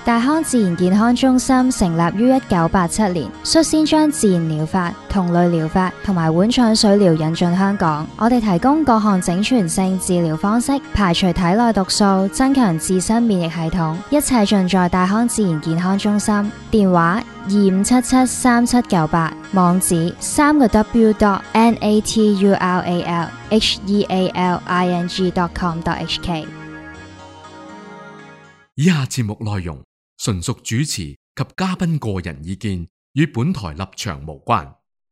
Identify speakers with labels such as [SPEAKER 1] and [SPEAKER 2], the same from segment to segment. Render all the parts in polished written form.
[SPEAKER 1] 大康自然健康中心成立於1987年，率先將自然療法、同類療法同埋碗腸水療引進香港。我哋提供各項整全性治療方式，排除體內毒素，增強自身免疫系統，一切盡在大康自然健康中心。電話25773798，網址www.natural.healing.com.hk。
[SPEAKER 2] 以下節目內容純屬主持及嘉賓個人意見，與本台立場無關。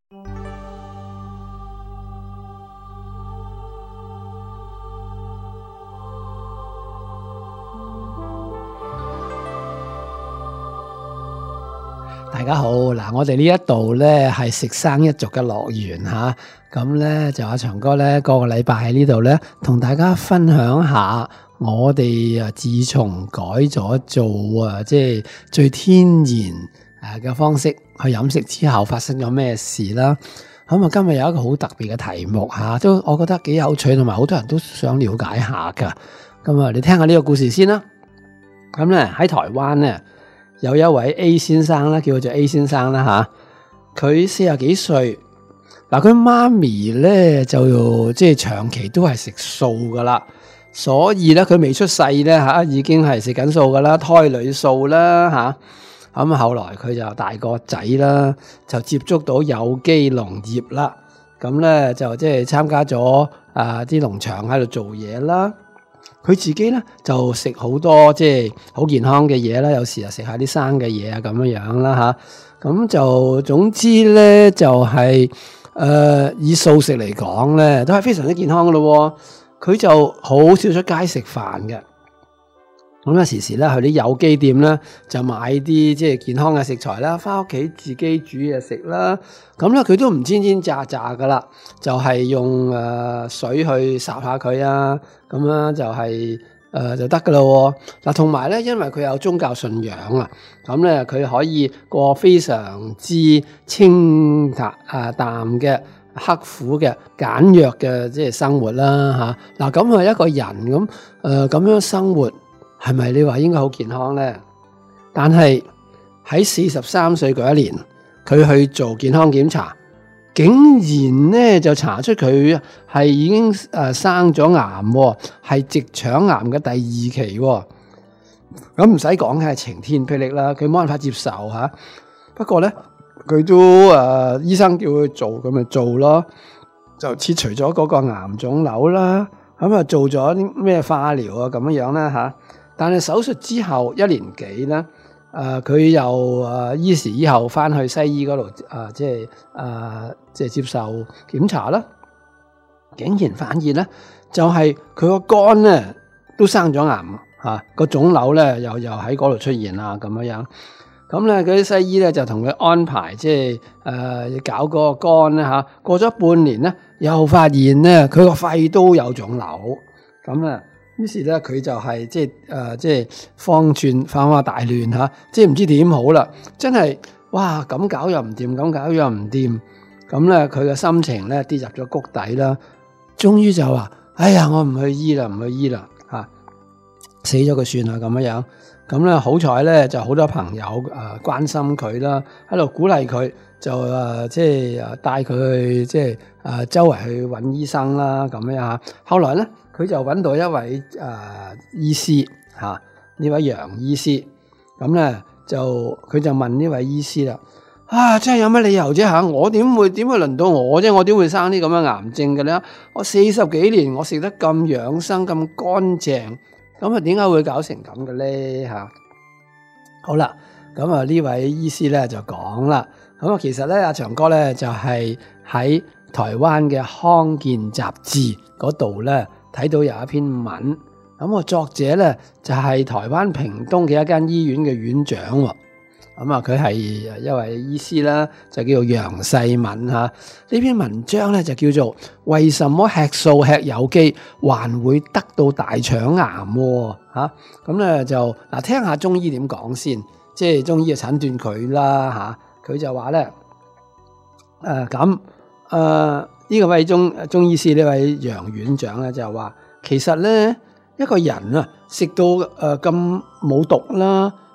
[SPEAKER 3] 大家好，嗱，我哋呢一度呢係食生一族嘅樂園吓，咁呢就阿長哥呢個禮拜喺呢度呢同大家分享下我哋自從改咗做即係最天然嘅方式去飲食之後發生咗咩事啦。咁今日有一個好特別嘅題目吓，都我覺得幾有趣，同埋好多人都想了解下噶。咁你聽下呢個故事先啦。咁呢喺台灣呢，有一位 A 先生啦，叫做 A 先生啦吓，佢40幾歲，嗱佢媽咪咧就即係長期都係食素噶啦，所以咧佢未出世咧吓，已經係食緊素噶啦，胎裏素啦吓。咁後來佢就大個仔啦，就接觸到有機農業啦，咁咧就即係參加咗啲農場喺度做嘢啦。佢自己咧就食好多即係好健康嘅嘢啦，有時又食下啲生嘅嘢啊咁樣樣啦吓。咁就總之咧就係以素食嚟講咧，都係非常之健康噶咯。佢就好少出街食飯嘅。咁時時咧去啲有機店咧就買啲即係健康嘅食材啦，翻屋企自己煮嘢食啦。咁咧佢都唔煎炸噶啦，就係用水去烚下佢啊，咁樣就係就得噶咯。嗱，同埋咧，因為佢有宗教信仰啊，咁咧佢可以過非常之清淡嘅、刻苦嘅、簡約嘅即係生活啦吓。嗱，咁一個人咁咁樣生活，係咪你話應該好健康呢？但係喺43歲嗰一年，佢去做健康檢查，竟然呢就查出佢係已經生咗癌，係直腸癌嘅第2期。咁唔使講係晴天霹靂啦，佢冇辦法接受吓。不過呢，佢都醫生叫佢做，咁咪做咯，就切除咗嗰個癌腫瘤啦。咁做咗啲咩化療啊咁樣啦吓。但係手術之後1年幾咧，佢又醫時以後翻去西醫嗰度即係接受檢查啦，竟然發現咧就係佢個肝咧都生咗癌吓，個腫瘤咧又喺嗰度出現啦咁樣。咁咧嗰啲西醫咧就同佢安排即係搞嗰個肝咧吓，過咗半年咧又發現咧佢個肺都有腫瘤，咁咧。於是咧，佢就係即係方法大亂吓，即係唔知點好啦。真係哇，咁搞又唔掂，咁搞又唔掂。咁咧，佢嘅心情咧跌入咗谷底啦。終於就話：哎呀，我唔去醫啦吓，死咗佢算啦咁樣。咁咧好彩咧，就好多朋友關心佢啦，喺度鼓勵佢，就即係帶佢去即係周圍去揾醫生啦咁樣吓。後來咧。佢就揾到一位醫師吓，呢位楊醫師，咁咧佢就問呢位醫師啦，真係有乜理由啫吓？我點會輪到我啫？我點會生啲咁嘅癌症嘅咧？我40幾年我食得咁養生咁乾淨，咁點解會搞成咁嘅咧吓？好啦，咁呢位醫師咧就講啦，咁其實咧阿長哥咧就係喺台灣嘅康健雜誌嗰度咧。睇到有一篇文，咁個作者咧就係台灣屏東嘅一間醫院嘅院長，咁佢係一位醫師啦，就叫做楊世敏吓。呢篇文章咧就叫做為什麼吃素吃有機還會得到大腸癌吓？咁咧就聽下中醫點講先，即係中醫就診斷佢啦吓。佢就話咧呢個位中醫師呢位楊院長咧就話，其實咧一個人啊食到咁冇毒啦，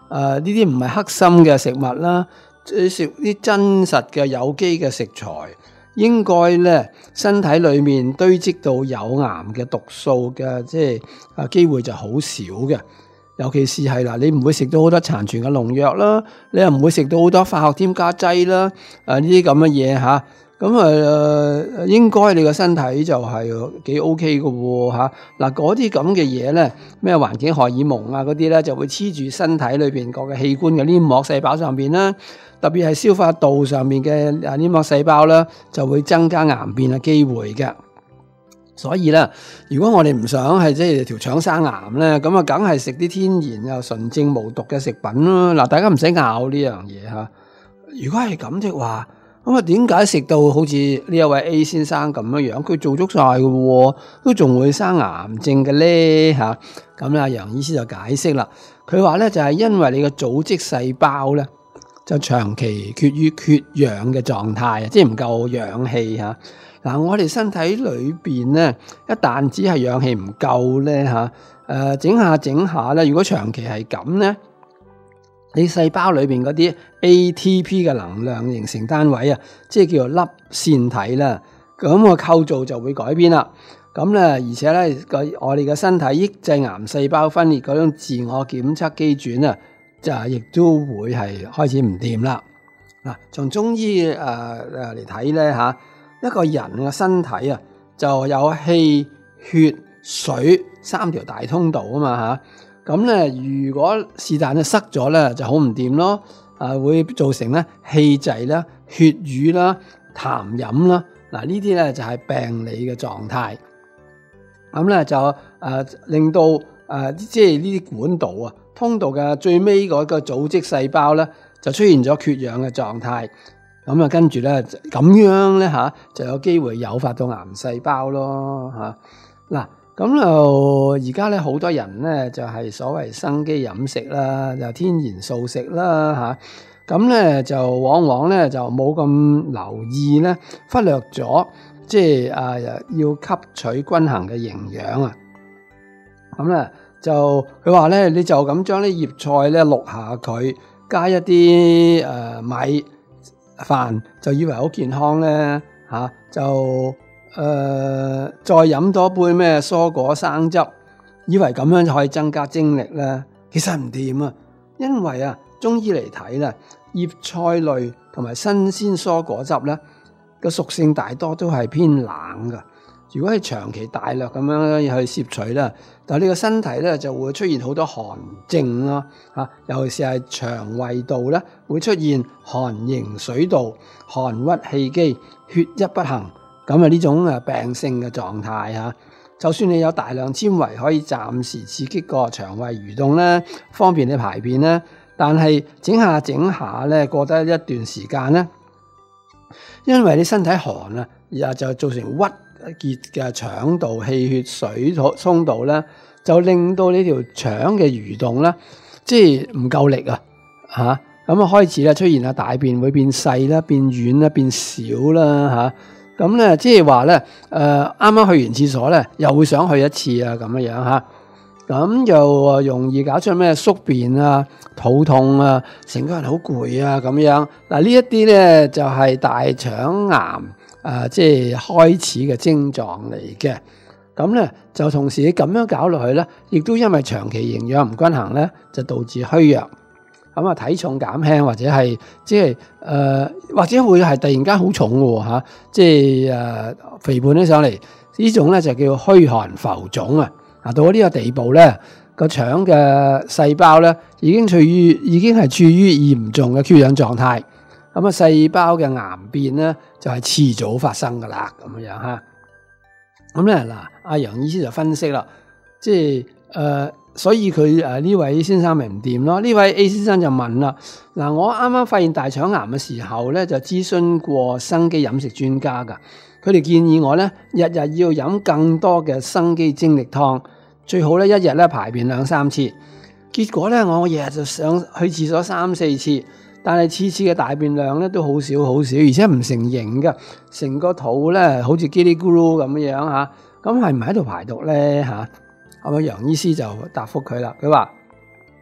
[SPEAKER 3] 呢啲唔係黑心嘅食物啦，食啲真實嘅有機嘅食材，應該咧身體裏面堆積到有癌嘅毒素嘅即係機會就好少嘅。尤其是係啦，你唔會食到好多殘存嘅農藥啦，你又唔會食到好多化學添加劑啦，呢啲咁嘅嘢嚇。咁應該你個身體就係幾 OK 嘅喎嚇。嗱，嗰啲咁嘅嘢咧，咩環境荷爾蒙啊嗰啲咧，就會黐住身體裏邊各個器官嘅黏膜細胞上邊啦，特別係消化道上面嘅黏膜細胞啦，就會增加癌變嘅機會嘅。所以咧，如果我哋唔想係即係條腸生癌咧，咁啊，梗係食啲天然又純正無毒嘅食品咯。嗱，大家唔使拗呢樣嘢嚇。如果係咁的話，咁啊，點解食到好似呢一位 A 先生咁樣樣，佢做足晒嘅喎，都仲會生癌症嘅咧嚇？咁啊，楊醫師就解釋啦，佢話咧就係因為你嘅組織細胞咧就長期缺氧嘅狀態啊，即係唔夠氧氣嚇。嗱，我哋身體裏邊咧，一旦只係氧氣唔夠咧嚇，整下咧，如果長期係咁咧，你細胞裏邊嗰啲 ATP 嘅能量形成單位啊，即係叫做粒線體啦，咁個構造就會改變啦。咁咧，而且咧我哋嘅身體抑制癌細胞分裂嗰種自我檢測機轉啊，就亦都會係開始唔掂啦。嗱，從中醫嚟睇咧嚇。一個人嘅身體啊，就有氣、血、水三條大通道啊嘛嚇。咁咧，如果是但就塞咗咧，就好唔掂咯。會造成咧氣滯啦、血瘀啦、痰飲啦。嗱，呢啲咧就係病理嘅狀態。咁咧就令到即係呢啲管道啊、通道嘅最尾嗰個組織細胞咧，就出現咗缺氧嘅狀態。咁啊，跟住咧咁樣咧嚇，就有機會誘發到癌細胞咯嚇。嗱，咁就而家咧好多人咧就係所謂生機飲食啦，就天然素食啦嚇。咁咧就往往咧就冇咁留意咧，忽略咗即係要吸取均衡嘅營養啊。咁咧就佢話咧，你就咁將啲葉菜咧淥下佢，加一啲米飯就以為好健康咧嚇，就再飲多杯咩蔬果生汁，以為咁樣就可以增加精力咧，其實唔掂啊！因為中醫嚟睇咧，葉菜類同埋新鮮蔬果汁咧個屬性大多都係偏冷噶。如果係長期大量咁樣去攝取咧，但係你個身體咧就會出現好多寒症咯嚇，尤其是係腸胃道咧會出現寒凝水道、寒鬱氣機、血瘀不行，咁呢種病性嘅狀態嚇。就算你有大量纖維可以暫時刺激個腸胃蠕動咧，方便你排便咧，但係整下咧過得一段時間咧，因為你身體寒啊，而就造成鬱結嘅腸道氣血水通道咧，就令到你條腸嘅蠕動咧，即係唔夠力啊嚇。咁開始咧出現大便會變細啦、變軟啦、變少啦嚇。咁咧即係話咧啱啱去完廁所咧，又會想去一次啊咁樣嚇。咁又容易搞出咩宿便啊、肚痛啊、成個人好攰啊咁樣。嗱，呢一啲咧就係大腸癌即係開始嘅症狀嚟嘅。咁咧就同時你咁樣搞落去咧，亦都因為長期營養唔均衡咧，就導致虛弱。咁體重減輕或者係即係或者會係突然間好重嘅嚇，即係肥胖起上嚟，呢種咧就叫虛寒浮腫啊。到咗呢個地步咧，個腸嘅細胞咧已經係處於嚴重嘅缺氧狀態。咁細胞嘅癌變咧就係遲早發生噶啦，咁樣嚇。咁咧嗱，阿楊醫師就分析啦，即係所以佢呢位先生咪唔掂咯。呢位 A 先生就問啦，嗱，我啱啱發現大腸癌嘅時候咧，就諮詢過生機飲食專家噶。佢哋建議我咧，日日要飲更多嘅生機精力湯，最好咧一日咧排便2-3次。結果咧，我日日就想去廁所3-4次，但係次次嘅大便量咧都好少，而且唔成形噶，成個肚咧好似嘰哩咕嚕咁樣嚇。咁係唔係喺度排毒咧嚇？咁楊醫師就答覆佢啦，佢話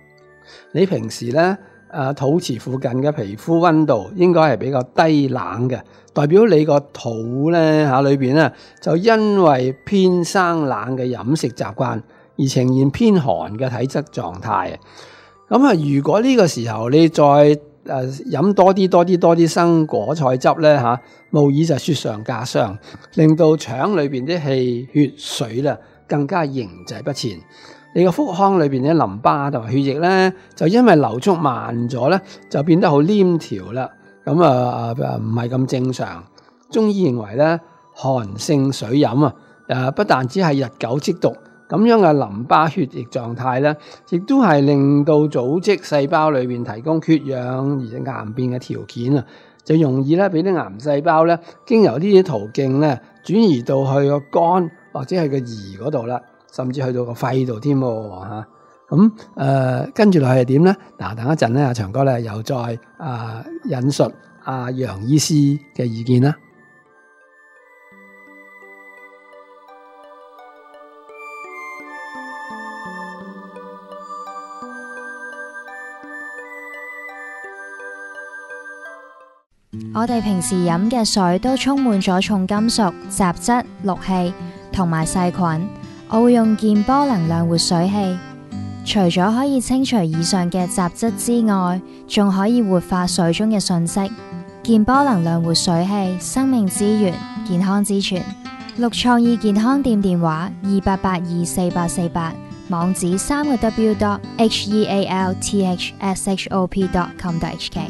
[SPEAKER 3] 你平時咧肚臍附近嘅皮膚溫度應該係比較低冷嘅，代表你個肚咧裏邊咧就因為偏生冷嘅飲食習慣而呈現偏寒嘅體質狀態。咁如果呢個時候你再飲多啲生果菜汁咧無疑就雪上加霜，令到腸裏邊啲氣血水咧更加凝滯不前。你個腹腔裏邊啲淋巴同埋血液咧，就因為流速慢咗咧，就變得好黏條啦。咁唔係咁正常。中醫認為咧，寒性水飲不但只係日久積毒，咁樣嘅淋巴血液狀態咧，亦都係令到組織細胞裏邊提供缺氧而癌變嘅條件啊，就容易咧俾啲癌細胞咧經由呢啲途徑咧轉移到去個肝或者係個胰嗰度啦。甚至去到個肺度添喎。跟住落去係點咧？嗱，等一陣咧，阿長哥咧又再引述阿楊醫師嘅意見啦。
[SPEAKER 1] 我哋平時飲嘅水都充滿咗重金屬、雜質、氯氣同埋細菌。我會用健波能量活水器，除咗可以清除以上嘅雜質之外，仲可以活化水中嘅訊息。健波能量活水器，生命之源，健康之泉。綠創意健康店電話28824848，網址3w.healthshop.com.hk。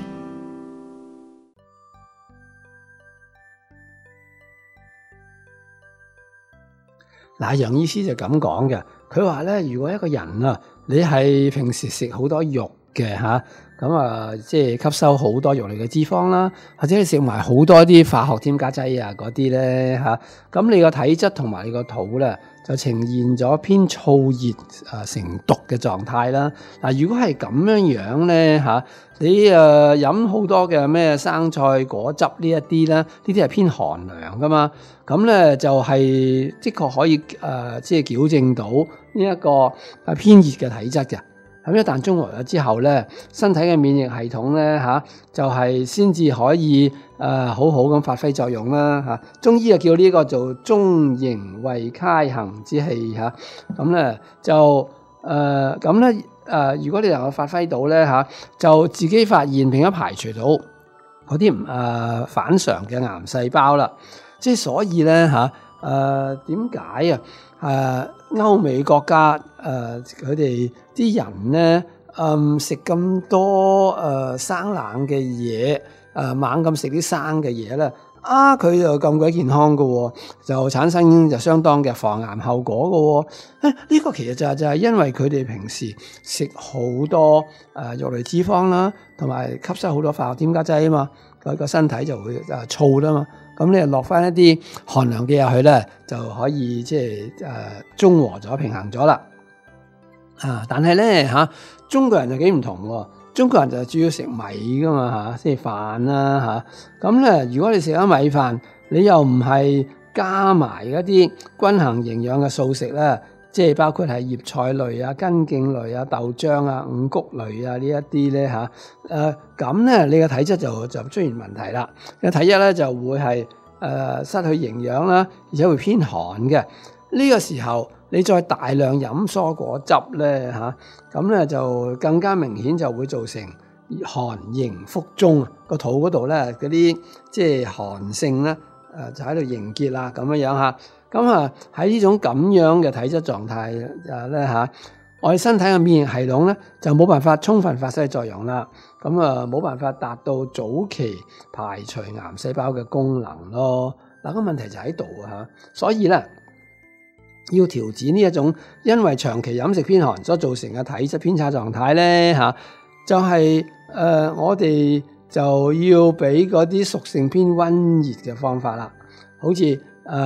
[SPEAKER 3] 嗱，楊醫師就咁講嘅，佢話咧，如果一個人你係平時食好多肉嘅即係吸收好多肉類嘅脂肪啦，或者你食埋好多啲化學添加劑嗰啲咧咁你個體質同埋你個肚咧就呈現咗偏燥熱成毒嘅狀態啦。嗱，如果係咁樣咧你飲好多嘅咩生菜果汁呢一啲咧，呢啲係偏寒涼噶嘛，咁咧就係的確可以即係矯正到呢一個偏熱嘅體質嘅。咁一旦中和咗之後咧，身體嘅免疫系統咧就係先至可以好好咁發揮作用啦中醫叫呢個做中營胃揩行之氣咁咧就如果你能夠發揮到咧就自己發現並且排除到嗰啲反常嘅癌細胞啦。即係所以咧點解歐美國家佢哋啲人咧食咁多生冷嘅嘢猛咁食啲生嘅嘢咧佢就咁鬼健康㗎喎，就產生就相當嘅防癌後果㗎喎。呢個其實就係因為佢哋平時食好多肉類脂肪啦，同埋吸收好多化學添加劑啊嘛，佢個身體就會燥啦嘛。咁你落翻一啲寒涼嘅入去咧，就可以即係中和咗、平衡咗啦。但係咧中國人就幾唔同喎。中國人就主要食米噶嘛即係飯啦咁咧，如果你食咗米飯，你又唔係加埋一啲均衡營養嘅素食咧，即係包括係葉菜類根莖類豆漿五穀類呢一啲咧咁咧你嘅體質就出現問題啦。你嘅體質咧就會係失去營養啦，而且會偏寒嘅。呢個時候你再大量飲蔬果汁咧咁咧就更加明顯就會造成寒凝腹中個肚嗰度咧嗰啲即係寒性咧就喺度凝結啦咁樣咁喺呢種咁樣嘅體質狀態咧我哋身體嘅免疫系統咧就冇辦法充分發揮作用啦，咁冇辦法達到早期排除癌細胞嘅功能咯。嗱，個問題就喺度所以咧要調整呢一種因為長期飲食偏寒所造成嘅體質偏差狀態咧就係我哋就要俾嗰啲屬性偏溫熱嘅方法啦，好似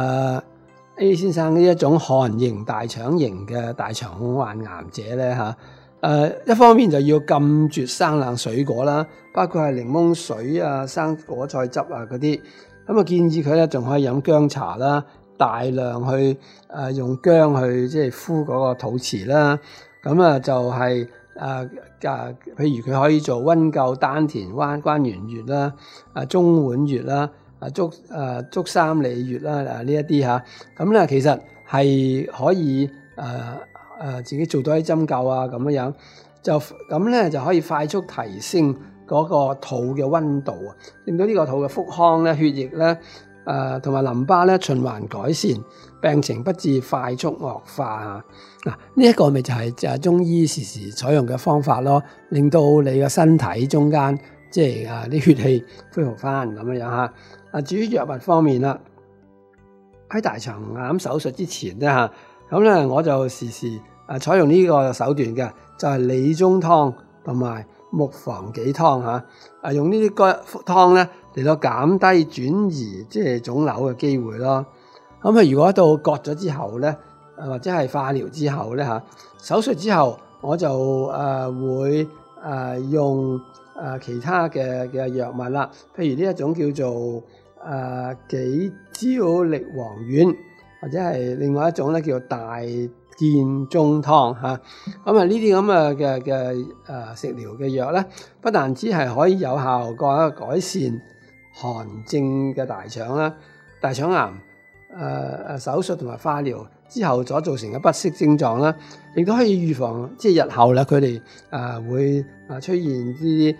[SPEAKER 3] A 先生呢一種寒型大腸型嘅大腸孔患癌者咧一方面就要禁絕生冷水果啦，包括係檸檬水生果菜汁嗰啲，咁建議佢咧仲可以飲薑茶啦，大量去用薑去即係敷嗰個肚臍啦，咁就係譬如佢可以做溫灸丹田關元穴啦、中脘穴啦、足三里穴啦呢一啲嚇，咁咧其實係可以自己做多啲針灸啊咁樣，就咁咧就可以快速提升嗰個肚嘅溫度啊，令到呢個肚嘅腹腔咧、血液咧同埋淋巴咧循環改善，病情不致快速惡化啊！嗱，呢一個咪就係中醫時時採用嘅方法咯，令到你嘅身體中間即係啲血氣恢復翻咁樣嚇。至於藥物方面啦，喺大腸癌手術之前咧嚇，咁咧我就時時採用呢個手段嘅，就係理中湯同埋木防己湯嚇，用呢啲湯咧嚟到減低轉移即係腫瘤嘅機會咯。咁如果到割咗之後咧，或者係化療之後咧嚇，手術之後我就會用其他嘅藥物啦，譬如呢一種叫做杞椒力黃丸，或者係另外一種咧叫大建中湯嚇。咁呢啲咁嘅食療嘅藥咧，不但只係可以有效改善寒症嘅大腸啦、大腸癌手術同埋化療之後所造成嘅不適症狀啦，亦都可以預防即係日後咧佢哋會出現呢啲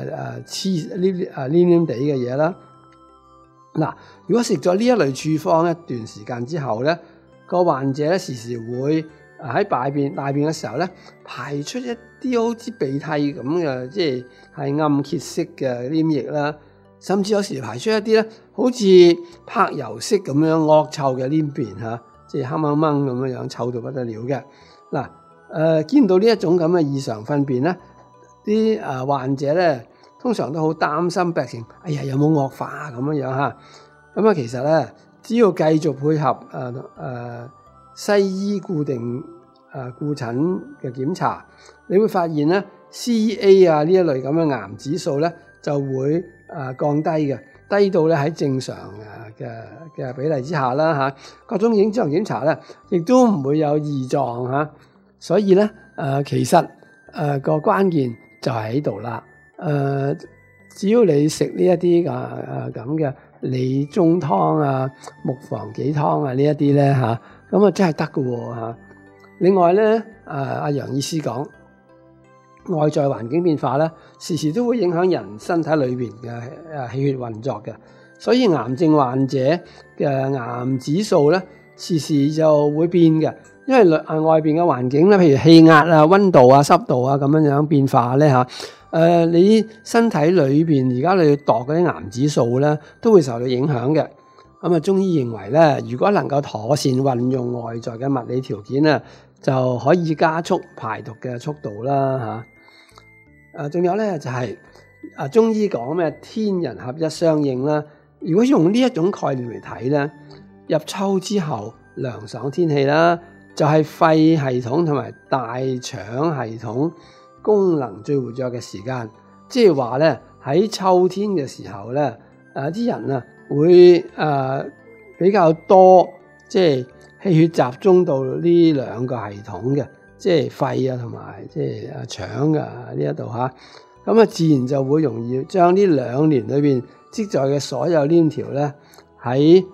[SPEAKER 3] 黏黏地嘅嘢啦。嗱，如果食咗呢一類處方一段時間之後咧，個患者咧時時會喺大便嘅時候咧排出一啲好似鼻涕咁嘅，即係暗結式嘅黏液啦，甚至有時排出一啲咧好似柏油色咁樣惡臭嘅黏便嚇，即係黑掹掹咁樣臭到不得了嘅。嗱，見到呢一種咁嘅異常糞便咧，啲患者咧通常都好擔心病情，哎呀有冇惡化咁樣嚇。咁其實咧只要繼續配合西醫固定顧診嘅檢查，你會發現咧 CA 呢一類咁嘅癌指數咧就會降低嘅，低到咧喺正常嘅比例之下啦嚇。各種影像檢查咧亦都唔會有異狀嚇，所以咧其實個關鍵就係喺度啦。只要你食呢一啲咁嘅理中湯木防己湯呢一啲咧嚇，咁真係得㗎喎嚇。另外咧，阿楊醫師講，外在環境變化咧，時時都會影響人身體裏邊嘅氣血運作嘅，所以癌症患者嘅癌指數咧，時時就會變嘅，因為外邊嘅環境咧，譬如氣壓溫度濕度咁樣變化咧嚇。你身體裏邊而家你度嗰啲癌指數咧，都會受到影響嘅。咁中醫認為咧，如果能夠妥善運用外在嘅物理條件咧，就可以加速排毒嘅速度啦嚇。仲有咧就係中醫講咩天人合一相應啦。如果用呢一種概念嚟睇咧，入秋之後涼爽天氣啦，就係肺系統同埋大腸系統功能最活躍嘅時間，即係話咧喺秋天嘅時候咧，啲人會比較多即係氣血集中到呢兩個系統嘅，即係肺同埋即係腸呢一度嚇，咁自然就會容易將呢兩年裏邊積在嘅所有黏條咧喺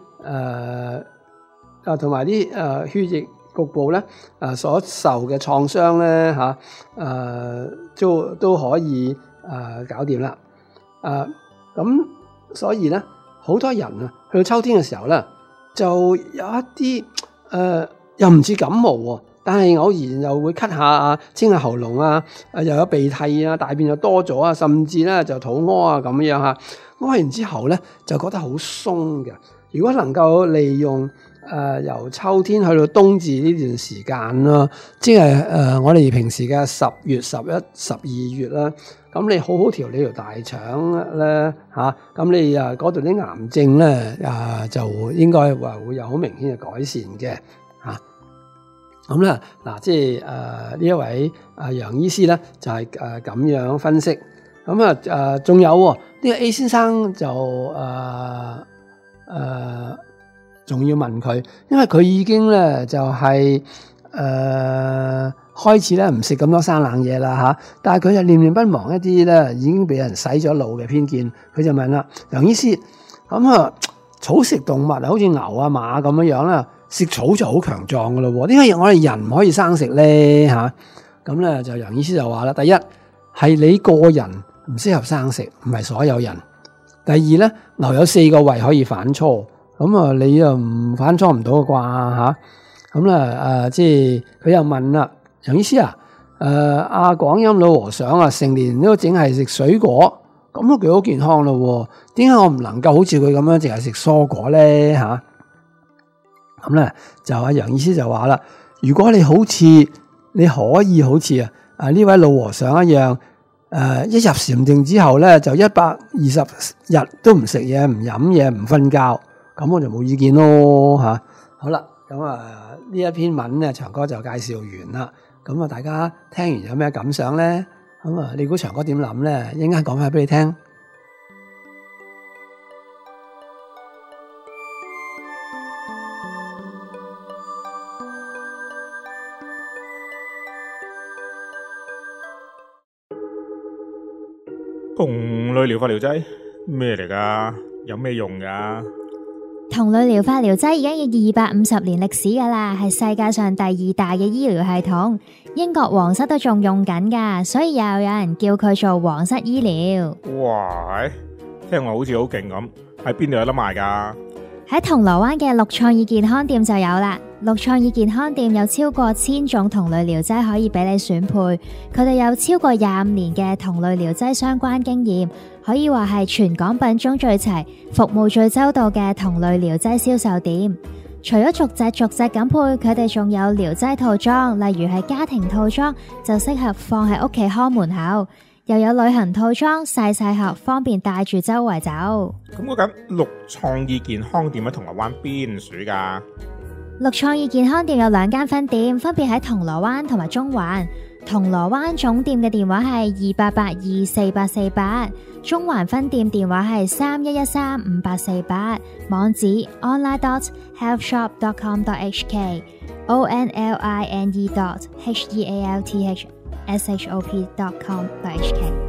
[SPEAKER 3] 同埋啲血液局部咧所受嘅創傷咧都可以搞掂啦。咁所以咧好多人去到秋天嘅時候咧，就有一啲又唔似感冒喎，但係偶然又會咳下清下喉嚨又有鼻涕大便又多咗甚至咧就肚屙咁樣嚇。屙完之後咧就覺得好鬆嘅。如果能夠利用由秋天去到冬至呢段時間啦，即係我哋平時嘅10月、11、12月啦，咁你好好調理條大腸咧咁你嗰度啲癌症咧就應該話會有好明顯嘅改善嘅嚇。咁咧即係呢一位楊醫師咧就係咁樣分析。咁仲有呢個 A 先生就仲要問佢，因為佢已經咧就係開始咧唔食咁多生冷嘢啦嚇，但係佢就念念不忘一啲咧已經俾人洗咗腦嘅偏見，佢就問啦，楊醫師，咁草食動物好似牛啊馬咁樣啦，食草就好強壯噶咯喎，點解我哋人唔可以生食咧嚇？咁咧就楊醫師就話啦，第一係你個人唔適合生食，唔係所有人。第二咧，牛有4個胃可以反芻，咁你又唔反芻唔到嘅啩嚇？咁咧即係佢又問啦，楊醫師啊，阿廣音老和尚啊，成年都淨係食水果，咁都幾好健康咯喎，點解我唔能夠好似佢咁樣淨係食蔬果咧嚇？咁咧就阿楊醫師就話啦，如果你可以好似呢位老和尚一樣，一入禪定之後咧就120日都唔食嘢、唔飲嘢、唔瞓覺，咁我就冇意見咯嚇。好啦，咁呢一篇文咧，長哥就介紹完啦。咁大家聽完有咩感想咧？咁你估長哥點諗咧？一陣間講翻俾你聽。
[SPEAKER 4] 同類療法療劑咩嚟㗎？有咩用㗎？
[SPEAKER 1] 同類療法療劑已經有250年歷史㗎啦，係世界上第2大嘅醫療系統，英國皇室都仲用緊㗎，所以又有人叫佢做皇室醫療。
[SPEAKER 4] 哇，聽落好似好勁咁，喺邊度有得賣㗎？
[SPEAKER 1] 喺銅鑼灣嘅綠創意健康店就有啦。綠創意健康店有超過1000種同類療劑可以俾你選配，佢哋有超過25年嘅同類療劑相關經驗，可以話係全港品種最齊、服務最周到嘅同類療劑銷售店。除咗逐隻咁配，佢哋仲有療劑套裝，例如係家庭套裝就適合放喺屋企看門口，又有旅行套裝細盒，方便帶住周圍走。
[SPEAKER 4] 咁嗰間綠創意健康店喺銅鑼灣邊處㗎？
[SPEAKER 1] 綠創意健康店有2間分店，分別喺銅鑼灣同埋中環。銅鑼灣總店嘅電話係28824848，中環分店電話係31135848，網址 online.healthshop.com.hk online.healthshop.com.hk。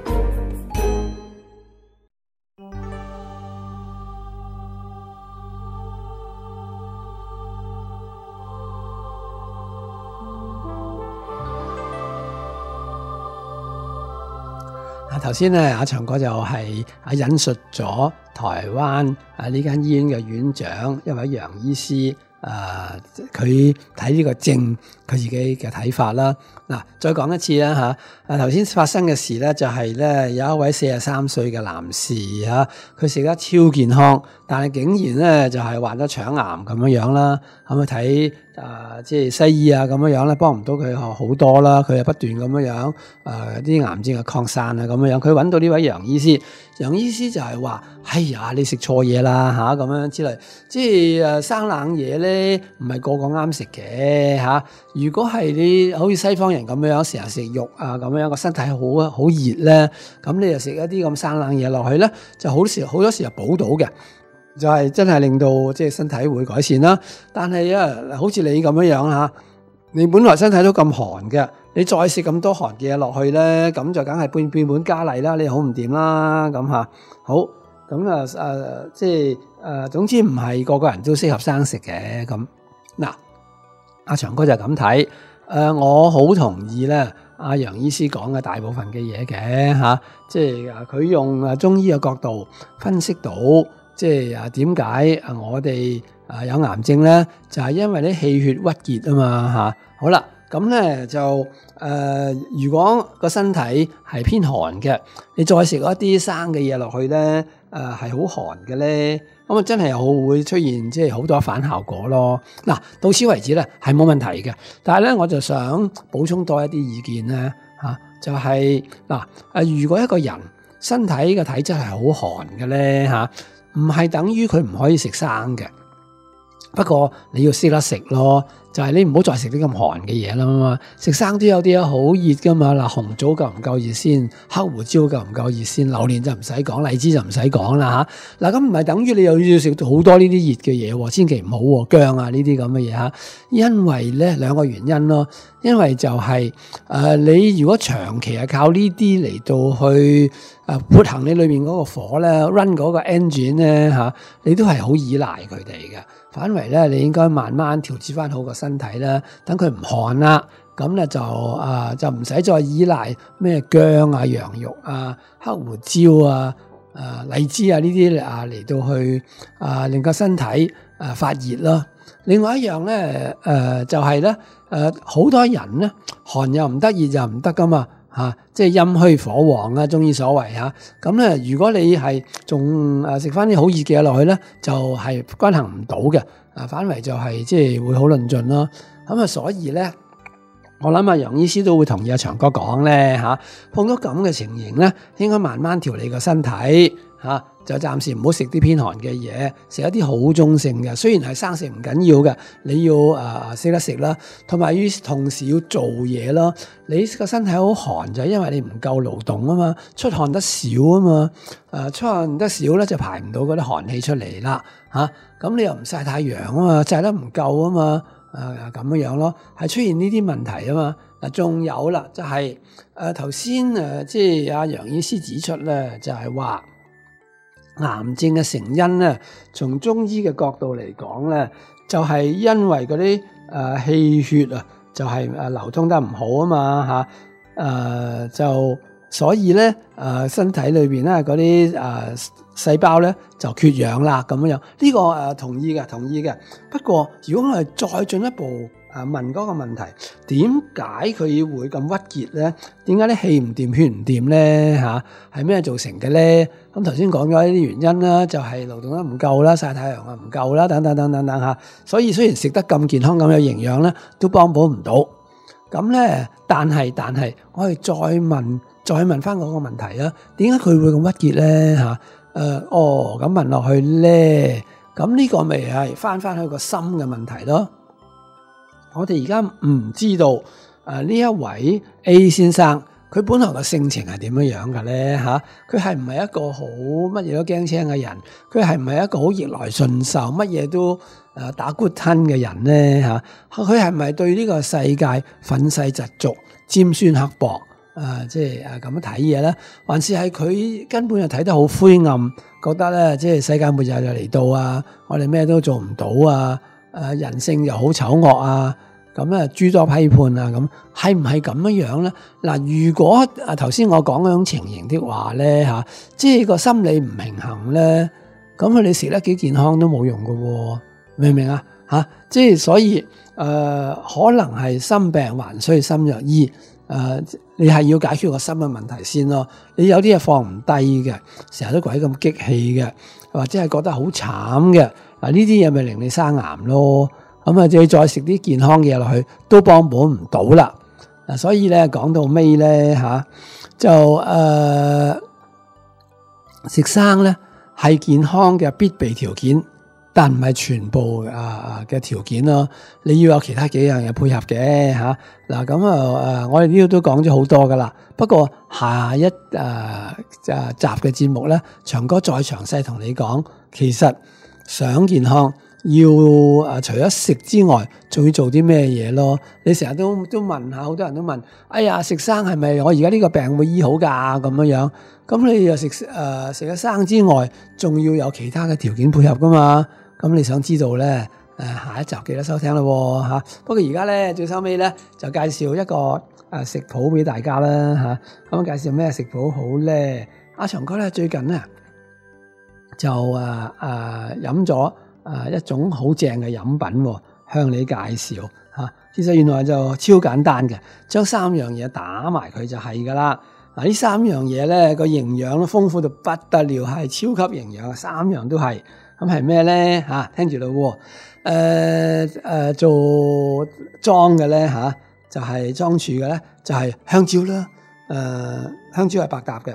[SPEAKER 3] 頭先咧，阿長哥就係引述咗台灣呢間醫院嘅院長一位楊醫師，佢睇呢個症佢自己嘅睇法啦。嗱，再講一次啦嚇，頭先發生嘅事咧就係咧有一位43歲嘅男士嚇，佢食得超健康，但係竟然咧就係患咗腸癌咁樣啦。咁去睇即係西醫咁樣咧，幫唔到佢好多啦。佢又不斷咁樣啲癌症嘅擴散咁樣。佢揾到呢位楊醫師，楊醫師就係話：哎呀，你食錯嘢啦咁樣之類。即係生冷嘢咧，唔係個個啱食嘅嚇。如果係你好似西方人咁樣成日食肉咁樣，個身體好熱咧，咁你就食一啲咁生冷嘢落去咧，就好多時就補到嘅。就係真係令到即係身體會改善啦，但係好似你咁樣嚇，你本來身體都咁寒嘅，你再食咁多寒嘅嘢落去咧，咁就梗係變本加厲啦，你好唔掂啦咁嚇。好咁即係總之唔係個個人都適合生食嘅咁。嗱，阿長哥就咁睇，我好同意咧，阿楊醫師講嘅大部分嘅嘢嘅嚇，即係佢用中醫嘅角度分析到。即係點解我哋有癌症咧？就係因為啲氣血鬱結啊嘛嚇。好啦，咁咧就如果個身體係偏寒嘅，你再食一啲生嘅嘢落去咧，係好寒嘅咧，咁真係又會出現即係好多反效果咯。嗱，到此為止咧係冇問題嘅，但係咧我就想補充多一啲意見咧嚇，就係如果一個人身體嘅體質係好寒嘅咧嚇。唔係等於佢唔可以食生嘅，不過你要識得食咯。 就係你唔好再食啲咁寒嘅嘢啦嘛。食生都有啲好熱噶嘛，嗱紅棗夠唔夠熱先，黑胡椒夠唔夠熱先，榴蓮就唔使講，荔枝就唔使講啦嚇。嗱咁唔係等於你又要食好多呢啲熱嘅嘢喎，千祈唔好喎，薑啊呢啲咁嘅嘢嚇。因為咧兩個原因咯，因為就係你如果長期係靠呢啲嚟到去活行你裏面嗰個火咧 run 嗰個 engine 咧嚇，你都係好依賴佢哋嘅。反為咧，你應該慢慢調節翻好個身體啦，等佢唔寒啦，咁咧就唔使再依賴咩薑啊、羊肉啊、黑胡椒啊、荔枝啊呢啲嚟到去令個身體發熱咯。另外一樣咧就係咧好多人咧寒又唔得，熱又唔得噶嘛。即係陰虛火旺啊，中醫所謂嚇。咁咧，如果你係仲食翻啲好熱嘅嘢落去咧，就係均衡唔到嘅。反為就係即係會好論盡咯。咁所以咧，我諗楊醫師都會同意阿長哥講咧嚇。碰到咁嘅情形咧，應該慢慢調理個身體嚇。就暫時唔好食啲偏寒嘅嘢，食一啲好中性嘅。雖然係生食唔緊要嘅，你要識得食啦，同埋同時要做嘢咯。你個身體好寒就係因為你唔夠勞動啊嘛，出汗得少啊嘛，出汗得少咧就排唔到嗰啲寒氣出嚟啦嚇。咁你又唔曬太陽啊嘛，曬得唔夠啊嘛，咁樣咯，係出現呢啲問題啊嘛。嗱，仲有啦，就係頭先即係阿楊醫師指出咧，就係話。癌症嘅成因咧，從中醫嘅角度嚟講咧，就係因為嗰啲氣血就係流通得唔好啊嘛嚇，就所以咧身體裏邊咧嗰啲細胞咧就缺氧啦咁樣。呢個同意嘅。不過如果我哋再進一步問嗰個問題，點解佢會咁鬱結咧？點解啲氣唔掂、血唔掂咧？係咩造成嘅咧？咁頭先講咗呢啲原因啦，就係勞動得唔夠啦，曬太陽唔夠啦，等等嚇。所以雖然食得咁健康咁有營養咧，都幫補唔到。咁咧，但係我哋再問翻嗰個問題啦，點解佢會咁鬱結咧？咁問落去咧，咁呢個咪係翻去個心嘅問題咯。我哋而家唔知道呢一位 A 先生佢本來嘅性情係點樣嘅咧嚇？佢係唔係一個好乜嘢都驚青嘅人？佢係唔係一個好逆來順受乜嘢都打骨吞嘅人咧嚇？佢係唔係對呢個世界憤世嫉俗、尖酸刻薄即係咁樣睇嘢咧？還是係佢根本就睇得好灰暗，覺得咧即係世界末日就嚟到啊！我哋咩都做唔到啊！人性又好醜惡啊！咁咧諸多批判啊！咁係唔係咁樣咧？嗱，如果頭先我講嗰種情形的話咧嚇，即係個心理唔平衡咧，咁佢哋食得幾健康都冇用噶喎，明唔明啊？即係所以可能係心病還需心藥醫。你係要解決個心嘅問題先咯。你有啲嘢放唔低嘅，成日都鬼咁激氣嘅，或者係覺得好慘嘅，呢啲嘢咪令你生癌咯。咁你再食啲健康嘅嘢落去，都幫補唔到啦。所以咧講到尾咧就食生咧係健康嘅必備條件，但唔係全部嘅條件咯。你要有其他幾樣嘢配合嘅嚇。我哋呢度都講咗好多噶啦。不過下一集嘅節目咧，長哥再詳細同你講，其實想健康要除咗食之外，仲要做啲咩嘢咯？你成日都問下，好多人都問，哎呀，食生係咪我而家呢個病會醫好㗎？咁樣，咁你又食咗生之外，仲要有其他嘅條件配合㗎嘛？咁你想知道咧？下一集記得收聽啦嚇。不過而家咧最收尾咧就介紹一個食譜俾大家啦嚇。咁介紹咩食譜好咧？阿長哥咧最近咧就飲咗一種好正嘅飲品向你介紹嚇。其實原來就超簡單嘅，將3樣嘢打埋佢就係噶啦。呢3樣嘢咧個營養都豐富到不得了，係超級營養，3樣都係。咁係咩咧嚇？聽住咯喎，做裝嘅咧就係裝柱嘅咧就係香蕉啦。香蕉係百搭嘅，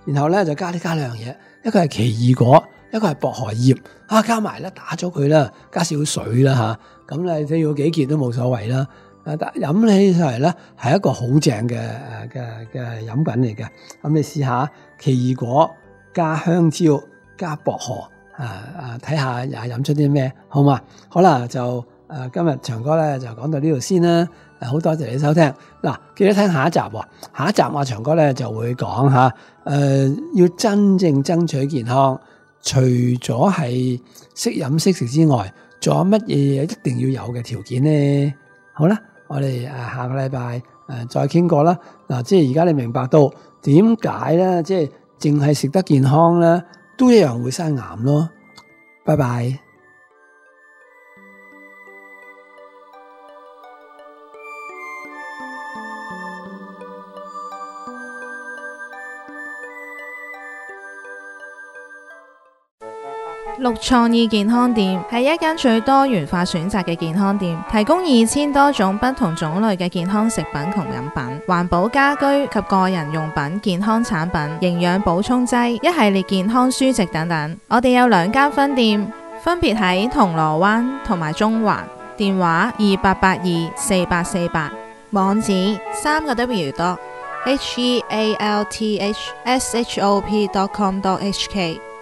[SPEAKER 3] 然後咧就加兩樣嘢，一個係奇異果，一個係薄荷葉，加埋咧打咗佢啦，加少水啦嚇，咁咧你要幾件都冇所謂啦。但飲起上嚟咧係一個好正嘅飲品嚟嘅。咁你試下奇異果加香蕉加薄荷睇下又飲出啲咩好嘛？好啦，就今日長哥咧就講到呢度先啦。好多謝你收聽。嗱，記得聽下一集喎。下一集我長哥咧就會講下要真正爭取健康，除咗係識飲識食之外，仲有乜嘢一定要有嘅條件呢？好啦，我哋下個禮拜再傾過啦。嗱，即係而家你明白到點解咧，即係淨係食得健康咧，都一樣會生癌咯。拜拜。
[SPEAKER 5] 綠創意健康店係一間最多元化選擇嘅健康店，提供2000多種不同種類嘅健康食品同飲品、環保家居及個人用品、健康產品、營養補充劑、一系列健康書籍等等。我哋有2間分店，分別喺銅鑼灣同埋中環，電話28824848，網址3W.healthshop.com.hk。